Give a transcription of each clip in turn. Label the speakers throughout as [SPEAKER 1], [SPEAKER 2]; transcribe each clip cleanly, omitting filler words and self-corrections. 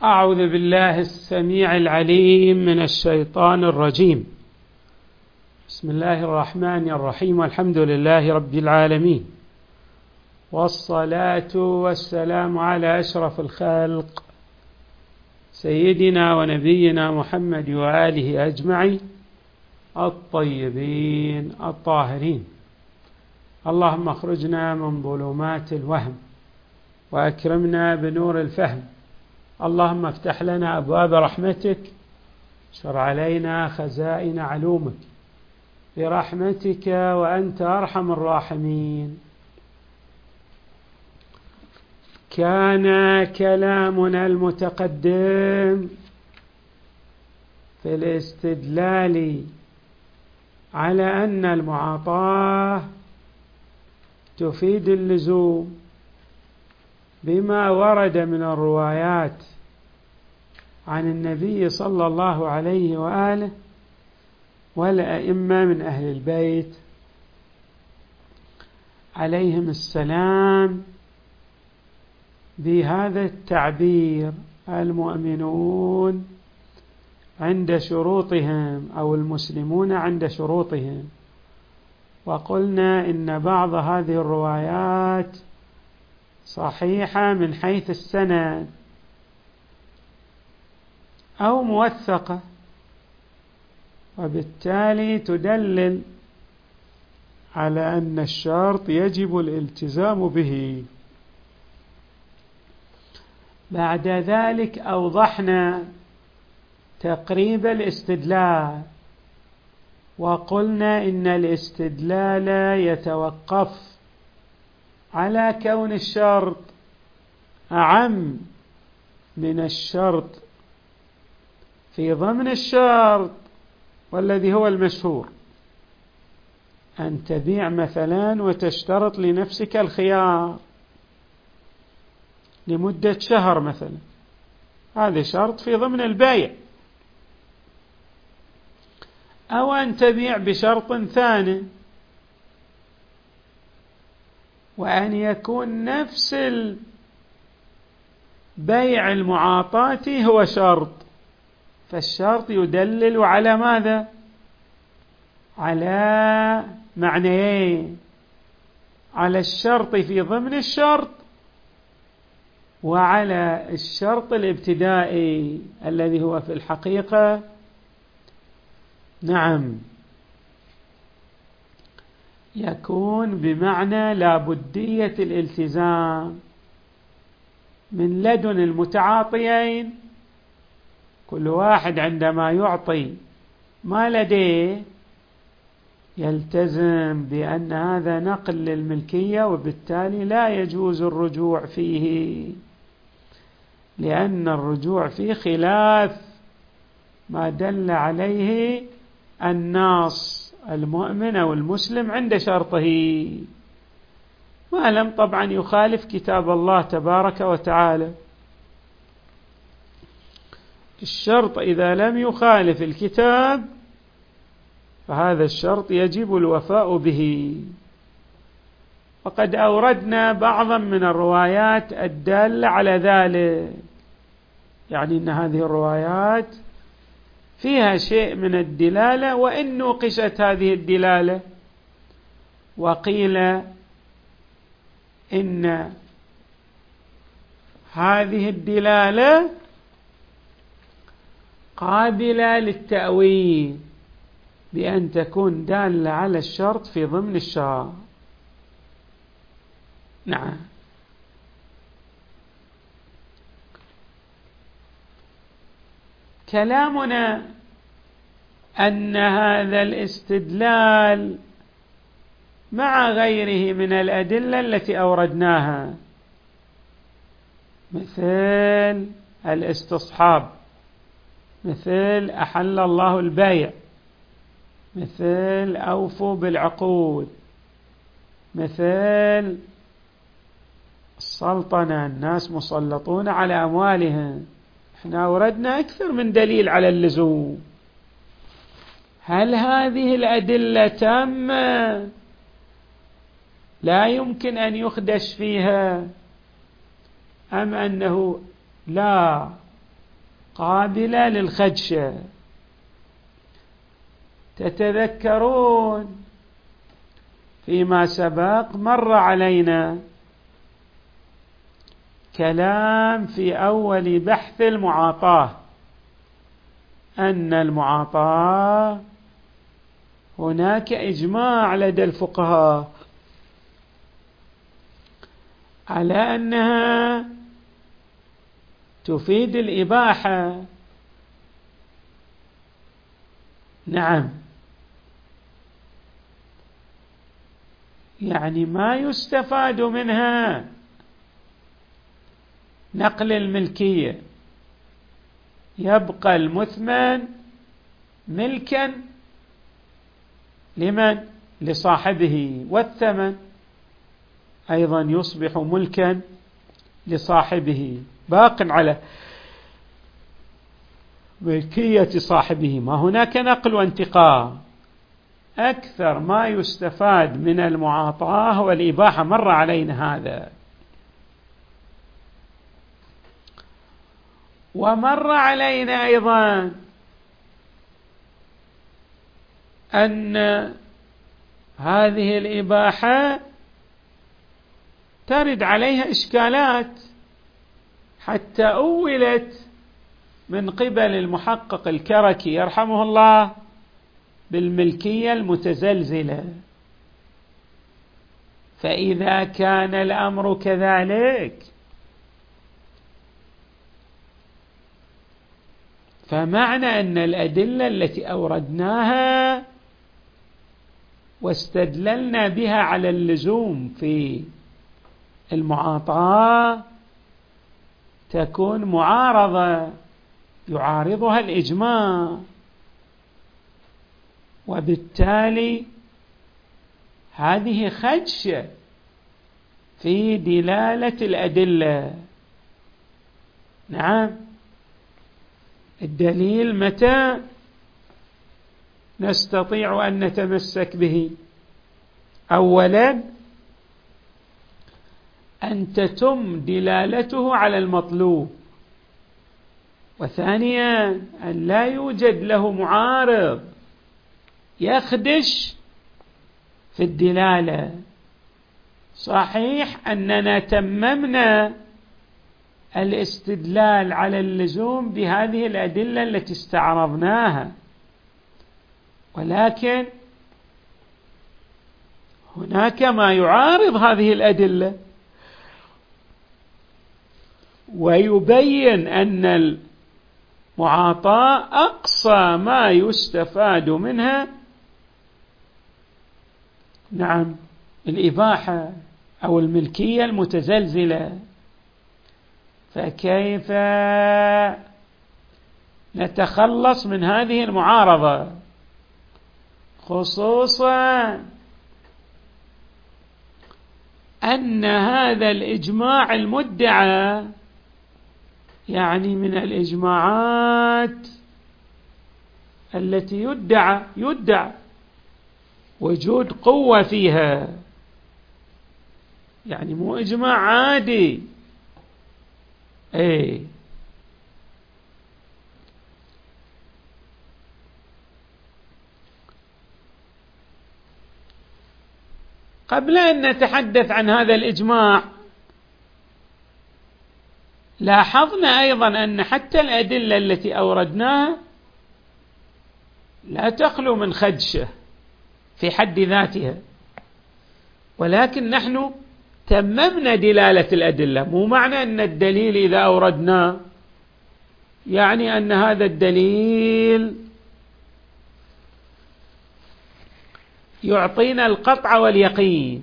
[SPEAKER 1] أعوذ بالله السميع العليم من الشيطان الرجيم. بسم الله الرحمن الرحيم، والحمد لله رب العالمين، والصلاة والسلام على أشرف الخلق سيدنا ونبينا محمد وآله أجمعين الطيبين الطاهرين. اللهم اخرجنا من ظلمات الوهم وأكرمنا بنور الفهم. اللهم افتح لنا أبواب رحمتك، اشر علينا خزائن علومك برحمتك وأنت أرحم الراحمين. كان كلامنا المتقدم في الاستدلال على أن المعاطاة تفيد اللزوم بما ورد من الروايات عن النبي صلى الله عليه وآله والأئمة من أهل البيت عليهم السلام بهذا التعبير: المؤمنون عند شروطهم أو المسلمون عند شروطهم. وقلنا إن بعض هذه الروايات صحيحة من حيث السند أو موثقة، وبالتالي تدلل على أن الشرط يجب الالتزام به. بعد ذلك أوضحنا تقريب الاستدلال، وقلنا إن الاستدلال يتوقف على كون الشرط أعم من الشرط في ضمن الشرط، والذي هو المشهور أن تبيع مثلا وتشترط لنفسك الخيار لمدة شهر مثلا، هذا شرط في ضمن البيع. أو أن تبيع بشرط ثاني، وأن يكون نفس البيع المعاطاة هو شرط، فالشرط يدلل على ماذا؟ على معنيين: على الشرط في ضمن الشرط، وعلى الشرط الابتدائي الذي هو في الحقيقة يكون بمعنى لابدية الالتزام من لدن المتعاطيين. كل واحد عندما يعطي ما لديه يلتزم بأن هذا نقل للملكية، وبالتالي لا يجوز الرجوع فيه، لأن الرجوع فيه خلاف ما دل عليه النص المؤمن أو المسلم عند شرطه، ما لم طبعا يخالف كتاب الله تبارك وتعالى. الشرط إذا لم يخالف الكتاب فهذا الشرط يجب الوفاء به. وقد أوردنا بعضا من الروايات الدالة على ذلك، يعني أن هذه الروايات فيها شيء من الدلالة، وإن نوقشت هذه الدلالة وقيل إن هذه الدلالة قابلة للتأويل بأن تكون دالة على الشرط في ضمن الشرط. نعم. كلامنا أن هذا الاستدلال مع غيره من الأدلة التي أوردناها، مثل الاستصحاب، مثل أحل الله البيع، مثل أوفوا بالعقود، مثل السلطنة، الناس مسلطون على أموالهم. احنا أوردنا أكثر من دليل على اللزوم. هل هذه الأدلة تامة لا يمكن أن يخدش فيها، أم أنه لا قابلة للخدشة. تتذكرون فيما سبق مر علينا كلام في أول بحث المعاطاة أن المعاطاة هناك إجماع لدى الفقهاء على أنها تفيد الإباحة. نعم، يعني ما يستفاد منها نقل الملكية، يبقى المثمن ملكا لمن؟ لصاحبه، والثمن أيضا يصبح ملكا لصاحبه، باق على ملكية صاحبه، ما هناك نقل وانتقال. أكثر ما يستفاد من المعاطاة والإباحة، مر علينا هذا. ومر علينا أيضا أن هذه الإباحة ترد عليها إشكالات حتى أولت من قبل المحقق الكركي يرحمه الله بالملكية المتزلزلة. فإذا كان الأمر كذلك فمعنى أن الأدلة التي أوردناها واستدللنا بها على اللزوم في المعاطاة تكون معارضة يعارضها الإجماع، وبالتالي هذه خدشة في دلالة الأدلة. نعم، الدليل متى نستطيع أن نتمسك به؟ أولا أن تتم دلالته على المطلوب، وثانيا أن لا يوجد له معارض يخدش في الدلالة. صحيح أننا تممنا الاستدلال على اللزوم بهذه الأدلة التي استعرضناها، ولكن هناك ما يعارض هذه الأدلة ويبين أن المعاطاة أقصى ما يستفاد منها نعم الإباحة أو الملكية المتزلزلة. فكيف نتخلص من هذه المعارضة، خصوصا أن هذا الإجماع المدعى يعني من الإجماعات التي يدعى وجود قوة فيها، يعني مو إجماع عادي. قبل أن نتحدث عن هذا الإجماع لاحظنا أيضا أن حتى الأدلة التي أوردناها لا تخلو من خدشة في حد ذاتها، ولكن نحن تممنا دلالة الأدلة. مو معنى أن الدليل إذا أوردناه يعني أن هذا الدليل يعطينا القطع واليقين،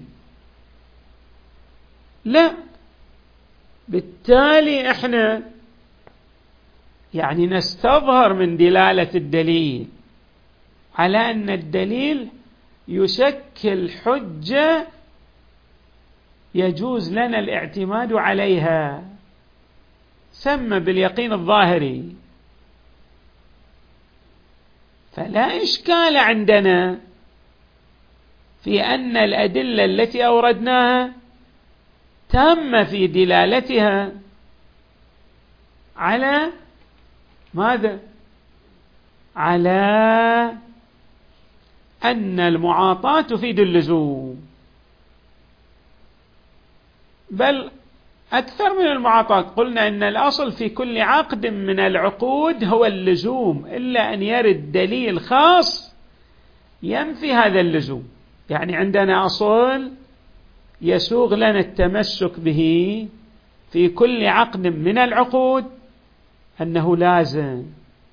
[SPEAKER 1] لا، بالتالي احنا يعني نستظهر من دلالة الدليل على أن الدليل يشكل حجة يجوز لنا الاعتماد عليها، سمى باليقين الظاهري. فلا إشكال عندنا في أن الأدلة التي أوردناها تامة في دلالتها على ماذا؟ على أن المعاطاة تفيد اللزوم، بل أكثر من المعاطاة. قلنا أن الأصل في كل عقد من العقود هو اللزوم، إلا أن يرد دليل خاص ينفي هذا اللزوم. يعني عندنا أصل يسوغ لنا التمسك به في كل عقد من العقود أنه لازم.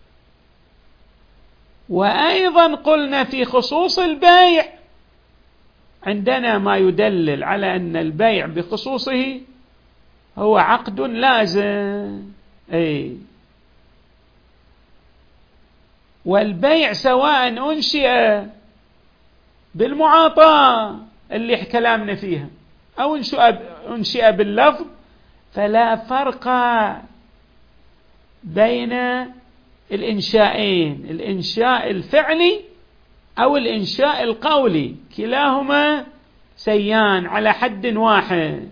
[SPEAKER 1] وأيضا قلنا في خصوص البيع عندنا ما يدلل على أن البيع بخصوصه هو عقد لازم. والبيع سواء أنشئ بالمعاطاة اللي كلامنا فيها أو أنشئ باللفظ، فلا فرق بين الإنشاءين، الإنشاء الفعلي أو الإنشاء القولي، كلاهما سيان على حد واحد.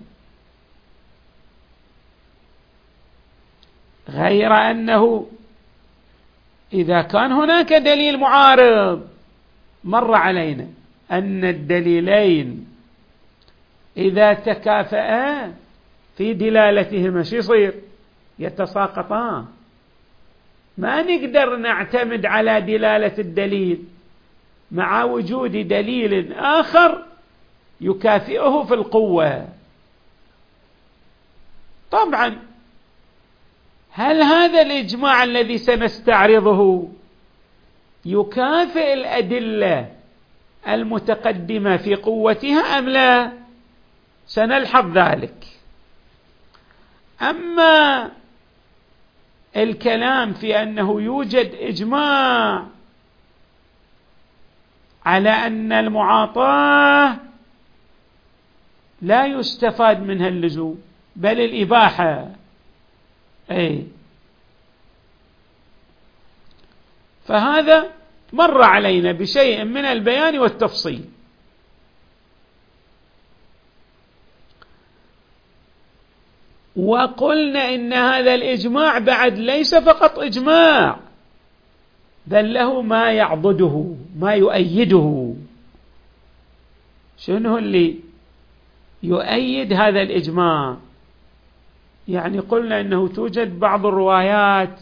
[SPEAKER 1] غير أنه إذا كان هناك دليل معارض، مر علينا أن الدليلين إذا تكافأ في دلالتهما شو يصير؟ يتساقطان. ما نقدر نعتمد على دلالة الدليل مع وجود دليل آخر يكافئه في القوة. طبعا هل هذا الإجماع الذي سنستعرضه يكافئ الأدلة المتقدمة في قوتها أم لا؟ سنلحظ ذلك. أما الكلام في أنه يوجد إجماع على أن المعاطاة لا يستفاد منها اللزوم بل الإباحة، فهذا مر علينا بشيء من البيان والتفصيل. وقلنا إن هذا الإجماع بعد ليس فقط إجماع، بل له ما يعضده، ما يؤيده. شنو اللي يؤيد هذا الإجماع؟ يعني قلنا إنه توجد بعض الروايات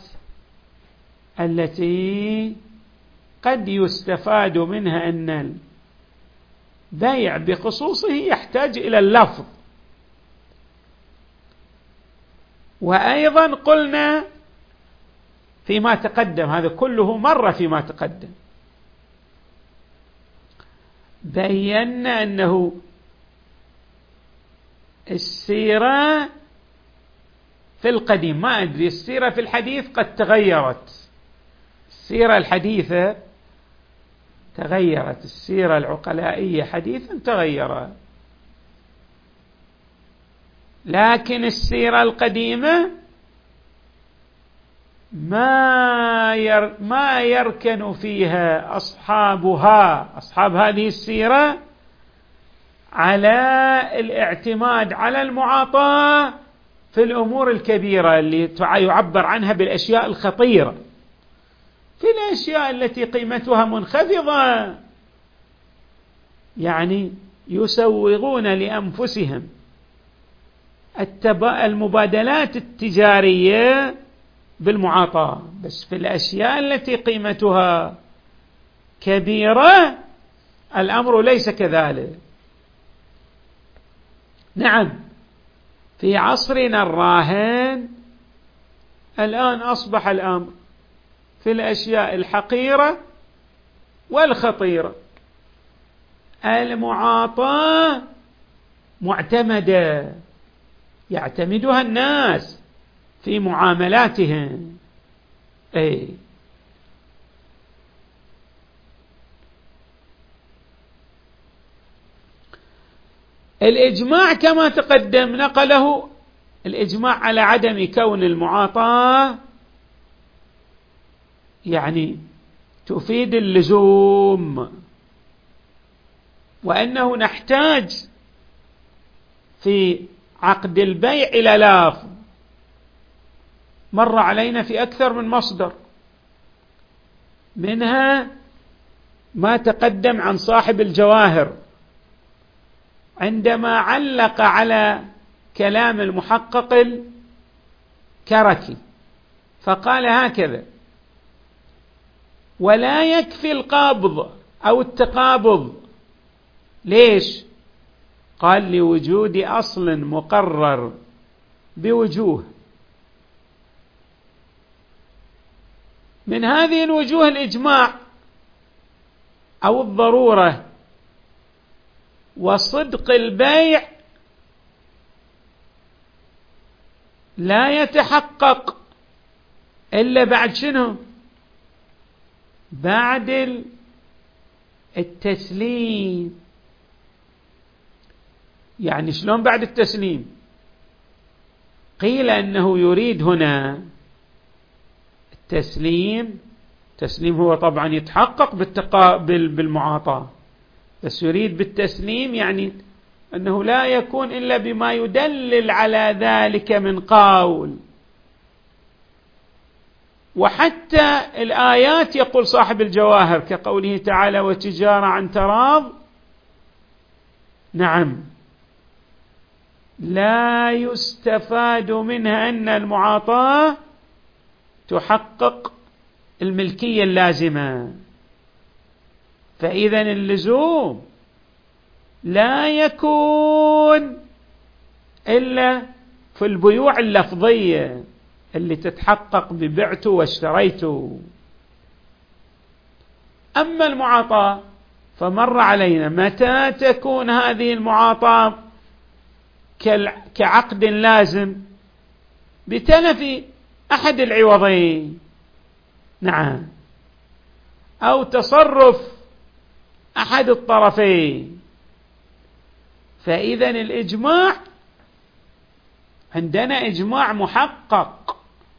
[SPEAKER 1] التي قد يستفاد منها أن البيع بخصوصه يحتاج إلى اللفظ. وأيضا قلنا فيما تقدم، هذا كله مر فيما تقدم، بينا أنه السيرة في القديم، ما أدري السيرة في الحديث قد تغيرت، السيرة الحديثة تغيرت، السيرة العقلائية حديثا تغيرت، لكن السيرة القديمة ما يركن فيها أصحاب هذه السيرة على الاعتماد على المعاطاة في الأمور الكبيرة اللي يعبر عنها بالأشياء الخطيرة. في الأشياء التي قيمتها منخفضة يعني يسوغون لأنفسهم المبادلات التجارية بالمعاطاة، بس في الأشياء التي قيمتها كبيرة الأمر ليس كذلك. نعم، في عصرنا الراهن الآن أصبح الأمر في الأشياء الحقيرة والخطيرة المعاطاة معتمدة، يعتمدها الناس في معاملاتهم. الإجماع كما تقدم نقله الإجماع على عدم كون المعاطاة يعني تفيد اللزوم، وأنه نحتاج في عقد البيع إلى لفظ، مر علينا في أكثر من مصدر، منها ما تقدم عن صاحب الجواهر عندما علق على كلام المحقق الكركي فقال هكذا: ولا يكفي القبض أو التقابض. ليش؟ قال: لوجود أصل مقرر بوجوه، من هذه الوجوه الإجماع أو الضرورة وصدق البيع لا يتحقق إلا بعد شنو؟ بعد التسليم. يعني شلون بعد التسليم؟ قيل أنه يريد هنا التسليم هو طبعا يتحقق بالمعاطاة، بس يريد بالتسليم يعني أنه لا يكون إلا بما يدلل على ذلك من قول. وحتى الآيات يقول صاحب الجواهر كقوله تعالى: وتجارة عن تراض، نعم، لا يستفاد منها أن المعاطاة تحقق الملكية اللازمة. فإذا اللزوم لا يكون إلا في البيوع اللفظية اللي تتحقق ببعت واشتريت. أما المعاطاة فمر علينا متى تكون هذه المعاطاة كعقد لازم بتلف أحد العوضين، نعم، أو تصرف أحد الطرفين. فإذا الإجماع عندنا إجماع محقق،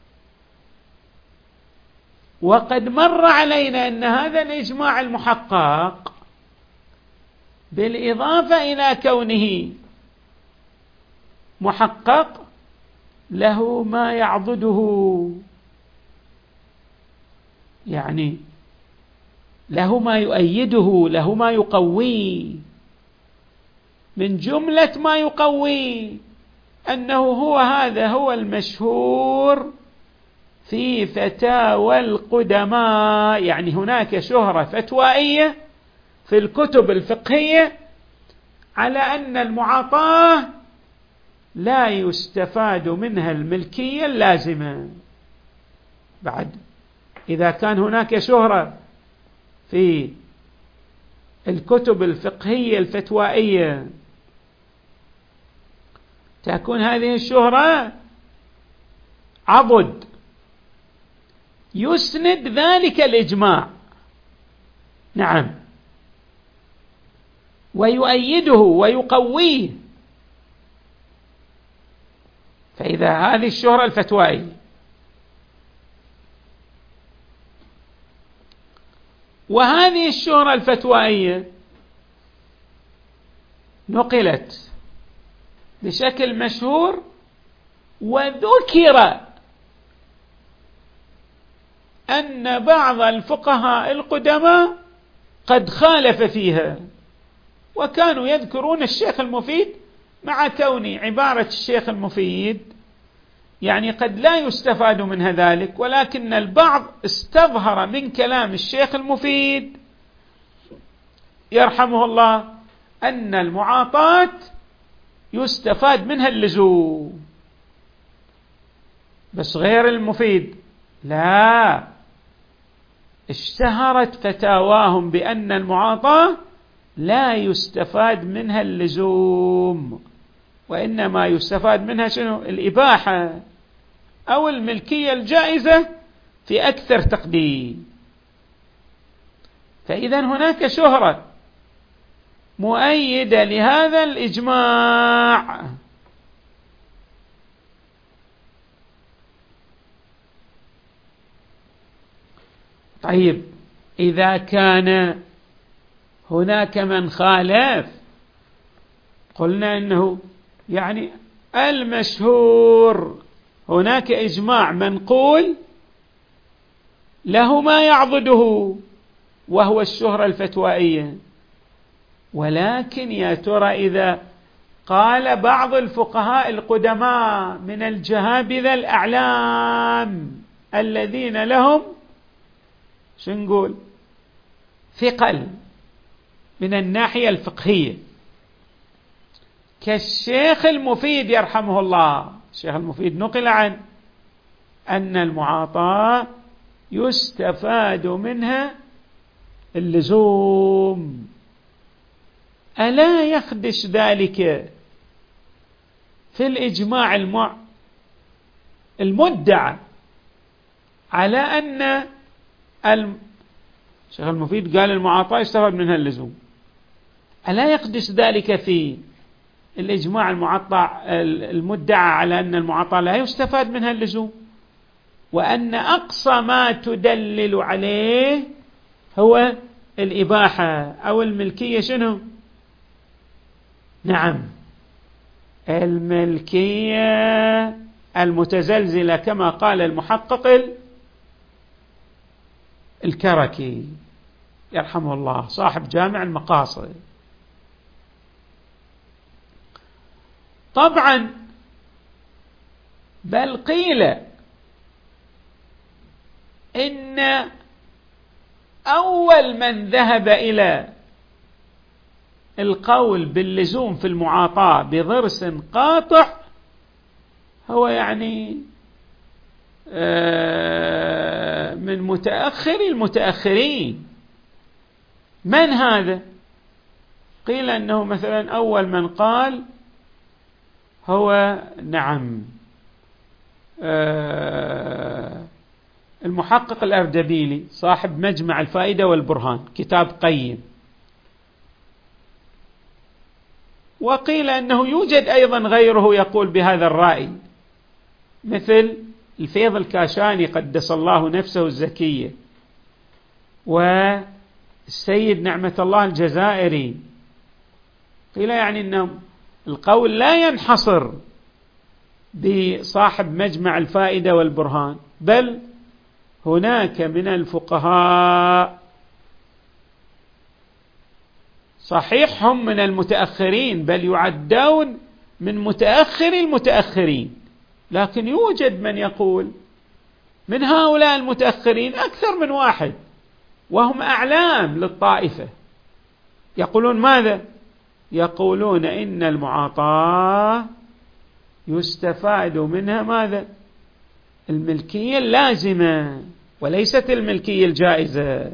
[SPEAKER 1] وقد مر علينا أن هذا الإجماع المحقق بالإضافة إلى كونه محقق له ما يعضده، يعني له ما يؤيده، له ما يقويه. من جملة ما يقويه أنه هذا هو المشهور في فتاوى القدماء، يعني هناك شهرة فتوائية في الكتب الفقهية على أن المعاطاة لا يستفاد منها الملكية اللازمة. بعد إذا كان هناك شهرة في الكتب الفقهية الفتوائية تكون هذه الشهرة عضد يسند ذلك الإجماع، نعم، ويؤيده ويقويه. فإذا هذه الشهرة الفتوائية وهذه الشهرة الفتوائية نقلت بشكل مشهور وذكر أن بعض الفقهاء القدماء قد خالف فيها، وكانوا يذكرون الشيخ المفيد، مع كون عبارة الشيخ المفيد يعني قد لا يستفاد منها ذلك، ولكن البعض استظهر من كلام الشيخ المفيد يرحمه الله أن المعاطاة يستفاد منها اللزوم. بس غير المفيد لا، اشتهرت فتاواهم بأن المعاطاة لا يستفاد منها اللزوم، وإنما يستفاد منها شنو؟ الإباحة أو الملكية الجائزة في أكثر تقديم. فإذا هناك شهرة مؤيدة لهذا الإجماع. طيب، إذا كان هناك من خالف قلنا أنه يعني المشهور هناك إجماع منقول له ما يعضده وهو الشهرة الفتوائية، ولكن يا ترى إذا قال بعض الفقهاء القدماء من الجهابذة الأعلام الذين لهم شو نقول ثقل من الناحية الفقهية كالشيخ المفيد يرحمه الله، الشيخ المفيد نقل عن أن المعاطاة يستفاد منها اللزوم، ألا يخدش ذلك في الإجماع المدعى على أن الشيخ المفيد قال المعاطاة يستفاد منها اللزوم، ألا يخدش ذلك في الإجماع المدعى على أن المعاطاة لا يستفاد منها اللزوم، وأن أقصى ما تدلل عليه هو الإباحة أو الملكية؟ شنو؟ نعم، الملكية المتزلزلة كما قال المحقق الكركي يرحمه الله صاحب جامع المقاصد. طبعا بل قيل إن أول من ذهب إلى القول باللزوم في المعاطاة بضرس قاطع هو يعني من متأخر المتأخرين. من هذا؟ قيل أنه مثلا أول من قال هو نعم المحقق الأردبيلي صاحب مجمع الفائدة والبرهان، كتاب قيم. وقيل أنه يوجد أيضا غيره يقول بهذا الرأي مثل الفيض الكاشاني قدس الله نفسه الزكية، والسيد نعمة الله الجزائري. قيل يعني أن القول لا ينحصر بصاحب مجمع الفائدة والبرهان، بل هناك من الفقهاء صحيح هم من المتأخرين بل يعدون من متأخر المتأخرين، لكن يوجد من يقول من هؤلاء المتأخرين أكثر من واحد وهم أعلام للطائفة يقولون ماذا؟ يقولون إن المعاطاة يستفاد منها ماذا؟ الملكية اللازمة وليست الملكية الجائزة.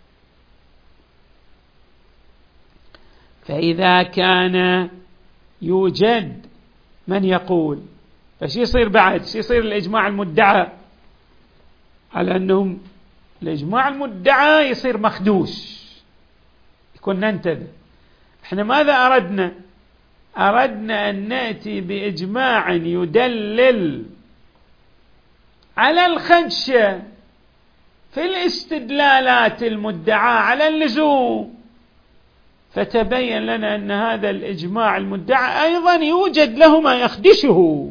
[SPEAKER 1] فإذا كان يوجد من يقول فشي يصير بعد؟ شي يصير الإجماع المدعى على أنهم الإجماع المدعى يصير مخدوش، يكون ننتبه. احنا ماذا أردنا؟ أردنا أن نأتي بإجماع يدلل على الخدشة في الاستدلالات المدعاة على اللزوم، فتبين لنا أن هذا الإجماع المدعى أيضا يوجد له ما يخدشه،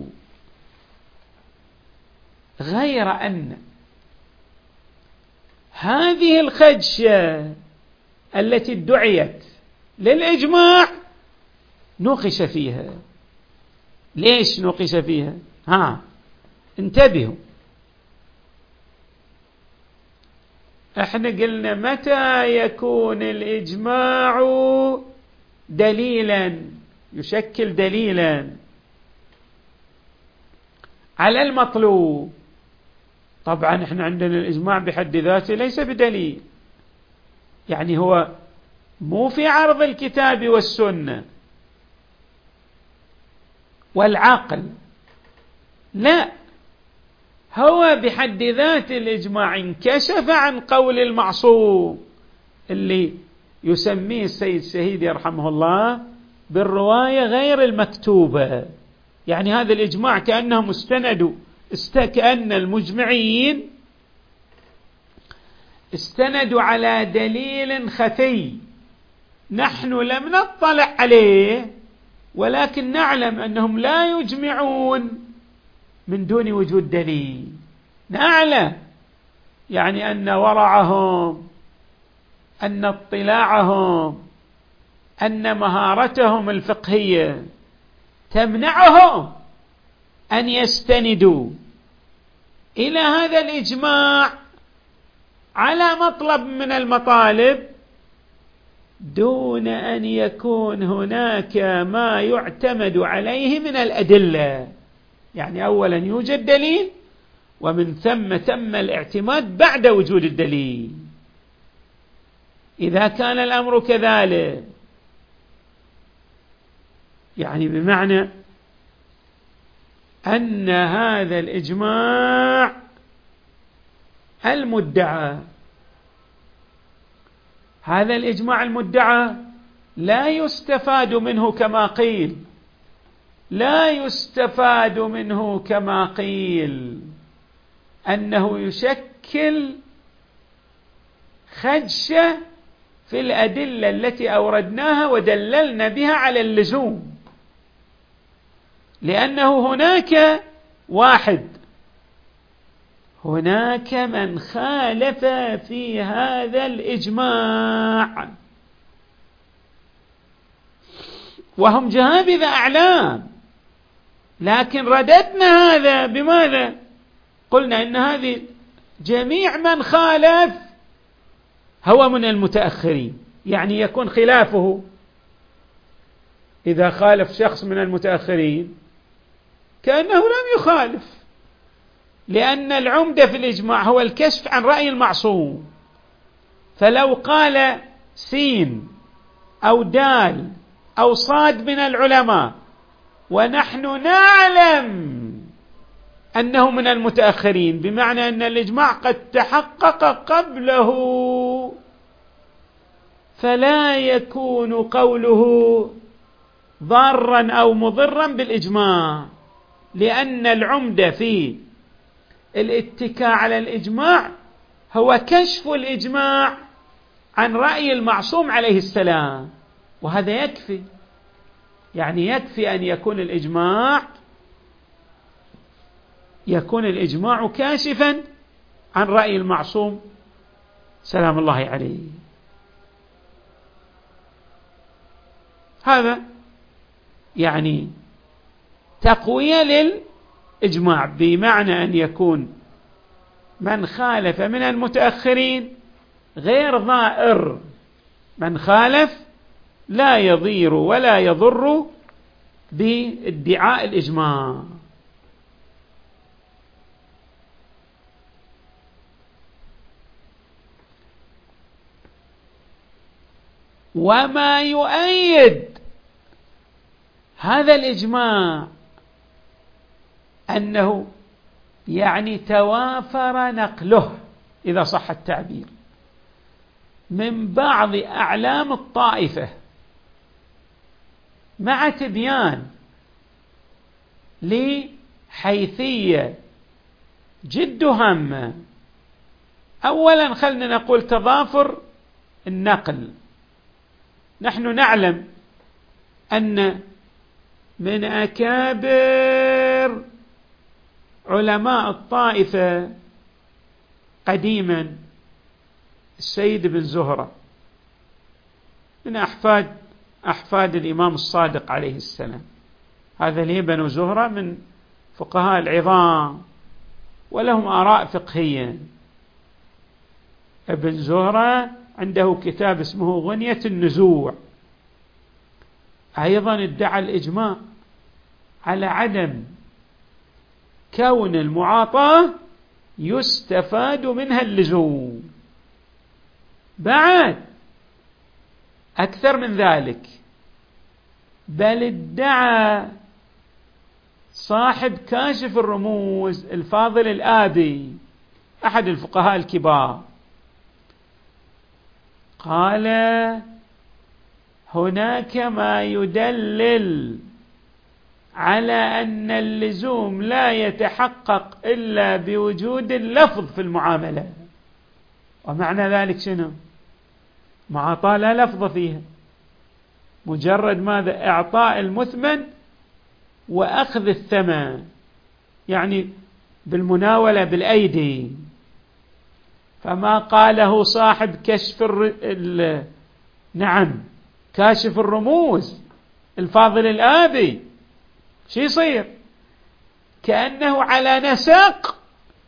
[SPEAKER 1] غير أن هذه الخدشة التي ادعيت للإجماع نوقش فيها. ليش نوقش فيها؟ انتبهوا، احنا قلنا متى يكون الإجماع دليلا، يشكل دليلا على المطلوب. طبعا احنا عندنا الإجماع بحد ذاته ليس بدليل، يعني هو مو في عرض الكتاب والسنة والعقل، لا، هو بحد ذات الإجماع انكشف عن قول المعصوم اللي يسميه السيد الشهيد يرحمه الله بالرواية غير المكتوبة. يعني هذا الإجماع كأنه مستند، كأن المجمعين استندوا على دليل خفي نحن لم نطلع عليه، ولكن نعلم أنهم لا يجمعون من دون وجود دليل. نعلم يعني أن ورعهم، أن اطلاعهم، أن مهارتهم الفقهية تمنعهم أن يستندوا إلى هذا الإجماع على مطلب من المطالب دون أن يكون هناك ما يعتمد عليه من الأدلة. يعني أولا يوجد دليل، ومن ثم تم الاعتماد بعد وجود الدليل. إذا كان الأمر كذلك يعني بمعنى أن هذا الإجماع المدعى، هذا الإجماع المدعى لا يستفاد منه كما قيل، لا يستفاد منه كما قيل أنه يشكل خدشة في الأدلة التي أوردناها ودللنا بها على اللزوم، لأنه هناك واحد، هناك من خالف في هذا الإجماع وهم جهابذة أعلام، لكن رددنا هذا بماذا؟ قلنا إن هذه جميع من خالف هو من المتأخرين، يعني يكون خلافه إذا خالف شخص من المتأخرين كأنه لم يخالف، لأن العمدة في الإجماع هو الكشف عن رأي المعصوم. فلو قال سين أو دال أو صاد من العلماء ونحن نعلم أنه من المتأخرين، بمعنى أن الإجماع قد تحقق قبله، فلا يكون قوله ضارا أو مضرا بالإجماع، لأن العمدة في الاتكاء على الإجماع هو كشف الإجماع عن رأي المعصوم عليه السلام، وهذا يكفي. يعني يكفي أن يكون الإجماع كاشفا عن رأي المعصوم سلام الله عليه. هذا يعني تقوية للإجماع، بمعنى أن يكون من خالف من المتأخرين غير ضائر، من خالف لا يضير ولا يضر بادعاء الإجماع. وما يؤيد هذا الإجماع أنه يعني توافر نقله إذا صح التعبير من بعض أعلام الطائفة مع تبيان لحيثية جد هامة. أولا خلنا نقول تضافر النقل. نحن نعلم أن من أكابر علماء الطائفة قديما السيد بن زهرة، من أحفاد الإمام الصادق عليه السلام. هذا اللي بنو زهرة من فقهاء العظام ولهم آراء فقهية. ابن زهرة عنده كتاب اسمه غنية النزوع، أيضا ادعى الإجماع على عدم كون المعاطاة يستفاد منها اللزوم. بعد أكثر من ذلك، بل ادعى صاحب كاشف الرموز الفاضل الآبي أحد الفقهاء الكبار، قال هناك ما يدلل على أن اللزوم لا يتحقق إلا بوجود اللفظ في المعاملة. ومعنى ذلك شنو؟ معاطاة لا لفظ فيها، مجرد ماذا؟ إعطاء المثمن وأخذ الثمن. يعني بالمناولة بالأيدي. فما قاله صاحب كشف نعم كاشف الرموز الفاضل الآبي شو يصير؟ كأنه على نسق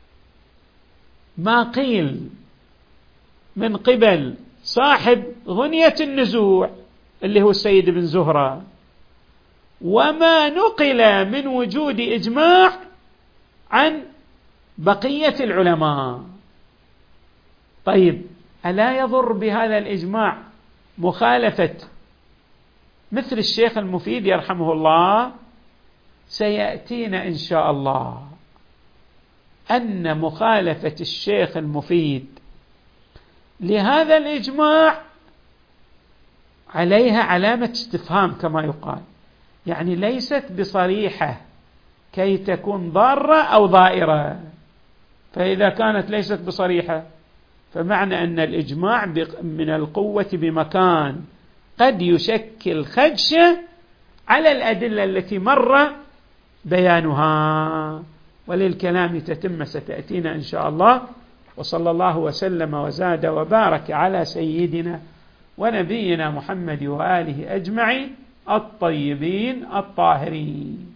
[SPEAKER 1] ما قيل من قبل صاحب غنية النزوع اللي هو السيد بن زهرة، وما نقل من وجود إجماع عن بقية العلماء. طيب ألا يضر بهذا الإجماع مخالفة مثل الشيخ المفيد يرحمه الله؟ سيأتينا إن شاء الله أن مخالفة الشيخ المفيد لهذا الإجماع عليها علامة استفهام كما يقال، يعني ليست بصريحة كي تكون ضارة أو ضائرة. فإذا كانت ليست بصريحة فمعنى أن الإجماع من القوة بمكان قد يشكل خدشة على الأدلة التي مر بيانها، وللكلام تتم ستأتينا إن شاء الله. وصلى الله وسلم وزاد وبارك على سيدنا ونبينا محمد وآله أجمعين الطيبين الطاهرين.